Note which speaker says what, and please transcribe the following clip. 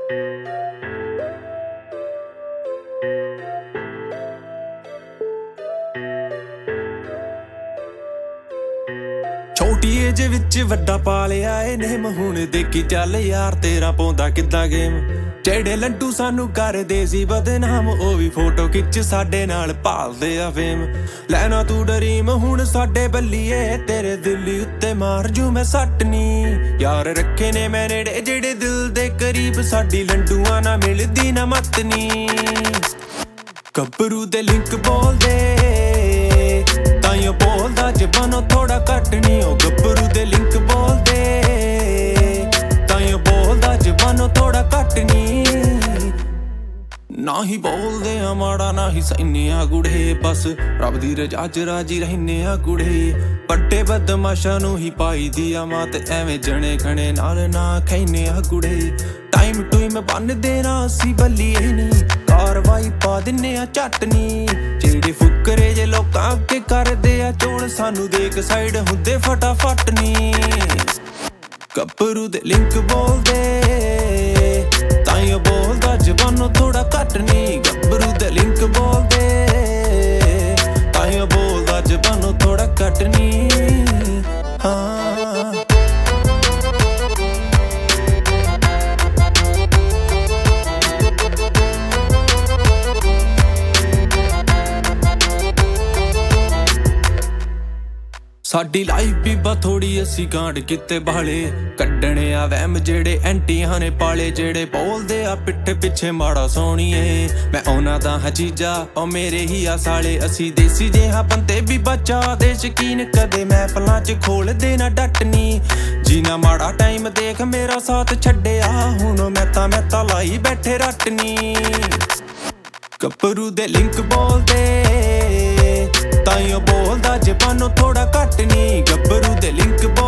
Speaker 1: ਛੋਟੀ ਏਜ ਵਿੱਚ ਵੱਡਾ ਪਾ ਲਿਆ ਏ ਨੇਮ ਹੁਣ ਦੇਖੀ ਚੱਲ ਯਾਰ ਤੇਰਾ ਪਾਉਂਦਾ ਕਿੱਦਾਂ ਗੇਮ ਜਿਹੜੇ ਲੰਡੂ ਸਾਨੂੰ ਕਰਦੇ ਸੀ ਬਦਨਾਮ ਉਹ ਵੀ ਫੋਟੋ ਖਿੱਚ ਸਾਡੇ ਨਾਲ ਭਾਲਦੇ ਆ ਫੇਮ ਲੈਣਾ ਤੂੰ ਡਰੀਮ ਹੁਣ ਸਾਡੇ ਬੱਲੀਏ ਤੇਰੇ ਦਿੱਲੀ ਉੱਤੇ ਮਾਰ ਜੂ ਮੈਂ ਸੱਟ ਨੀ ਯਾਰ ਰੱਖੇ ਨੇ ਮੈਂ ਨੇੜੇ ਜਿਹੜੇ ਦਿਲ ਦੇ ਕਰੀਬ ਸਾਡੀ ਲੰਡੂਆਂ ਨਾਲ ਮਿਲਦੀ ਨਾ ਮੱਤ ਨੀ ਗੱਭਰੂ ਦੇ ਲਿੰਕ ਬੋਲਦੇ ਤਾਈਓ ਬੋਲਦਾ ਜ਼ਬਾਨੋਂ ਥੋੜਾ ਘੱਟ ਨੀ ਉਹ ਗੱਭਰੂ ਦੇ ਲਿੰਕ ਬੋਲਦੇ ਤਾਈਓ ਬੋਲਦਾ ਜ਼ਬਾਨੋਂ ਥੋੜਾ ਘੱਟ ਨੀ ਨਾ ਹੀ ਬੋਲਦੇ ਆ ਮਾੜਾ ਨਾ ਹੀ ਸਹਿਨੇ ਆ ਗੁੜੇ ਬਸ ਰੱਬ ਦੀ ਰਜ਼ਾ 'ਚ ਰਾਜੀ ਰਹਿੰਦੇ ਆ ਗੁੜੇ ਵੱਡੇ ਬਦਮਾਸ਼ਾਂ ਨੂੰ ਹੀ ਪਾਈ ਦੀ ਆ ਮਾਂ ਤੇ ਐਵੇਂ ਜਣੇ ਖਣੇ ਨਾਲ ਨਾ ਖੈਨੇ ਆ ਗੁੜੇ ਟਾਈਮ ਟੂਮ ਬੰਨਦੇ ਨਾ ਅਸੀਂ ਬੱਲੀਏ ਨੀ ਕਾਰਵਾਈ ਪਾ ਦਿੰਨੇ ਆ ਚਟਨੀ ਜਿਹੜੇ ਫੁਕਰੇ ਜੇ ਲੋਕਾਂ ਅੱਗੇ ਕਰਦੇ ਆ ਚੋਣ ਸਾਨੂੰ ਦੇਖ ਸਾਈਡ ਹੁੰਦੇ ਫਟਾਫਟ ਨੀ ਗੱਭਰੂ ਦੇ ਲਿੰਕ ਬੋਲਦੇ ਤਾਈਓ ਬੋਲਦਾ ਜ਼ਬਾਨੋਂ ਥੋੜਾ ਘੱਟ ਨੀ ਗੱਭਰੂ ਦੇ ਲਿੰਕ ਬੋਲਦੇ ਤਾਈਓ ਬੋਲਦਾ ਜ਼ਬਾਨੋਂ ਥੋੜਾ ਘੱਟ ਨੀ ਹਾਂ ਸਾਡੀ ਲਾਈਫ ਵੀ ਥੋੜੀ ਅਸੀਂ ਕਾਂਡ ਕਿਤੇ ਬਾਲੇ ਕੱਢਣੇ ਆ ਵਹਿਮ ਜਿਹੜੇ ਐਂਟੀਆਂ ਨੇ ਪਾਲੇ ਜਿਹੜੇ ਬੋਲਦੇ ਆ ਪਿੱਠ ਪਿੱਛੇ ਮਾੜਾ ਸੋਣੀਏ ਮੈਂ ਉਹਨਾਂ ਦਾ ਹਜੀਜਾ ਉਹ ਮੇਰੇ ਹੀ ਆ ਸਾਲੇ ਅਸੀਂ ਦੇਸੀ ਜਿਹਾ ਬੰਦੇ ਵੀ ਬਚਾ ਦੇ ਸ਼ਕੀਨ ਕਦੇ ਮਹਿਫਲਾਂ 'ਚ ਖੋਲਦੇ ਨਾ ਡੱਟਨੀ ਜੀਨਾ ਮਾੜਾ ਟਾਈਮ ਦੇਖ ਮੇਰਾ ਸਾਥ ਛੱਡਿਆ ਹੁਣ ਮੈਂ ਤਾਂ ਲਾਈ ਬੈਠੇ ਰੱਟਨੀ ਗੱਭਰੂ ਦੇ ਲਿੰਕ ਬੋਲਦੇ ਤਾਈਓ ਬੋਲਦਾ ਜ਼ਬਾਨੋਂ ਥੋੜਾ ਘੱਟ ਨੀ ਗੱਭਰੂ ਦੇ ਲਿੰਕ